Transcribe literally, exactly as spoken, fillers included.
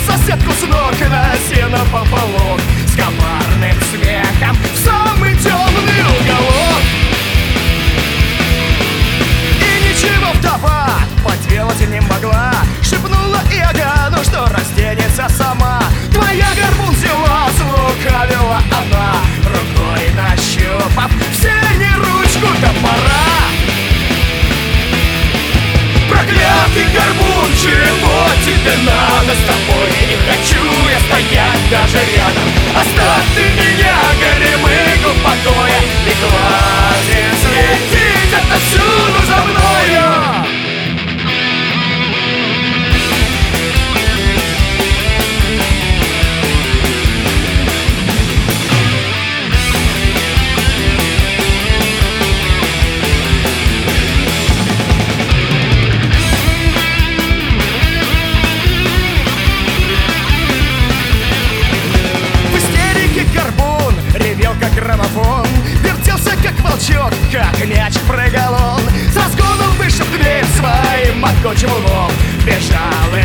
соседку с ног на сено пополох, с коварным смехом в самый темный уголок. И ничего вдова поделать не могла, шепнула Иоганну, что разденется сама. Твоя горбун взяла, слукавила она, рукой нащупав в сене ручку топора. Проклятый горбун, чего тебе надо? С тобой не хочу я стоять даже рядом. Оставь ты меня, горемыку, в покое, и хватит следить отовсюду за мною. Граммофон вертелся, как волчок, как мяч прыгал он. С разгоном вышиб дверь своим могучим лбом. Бежал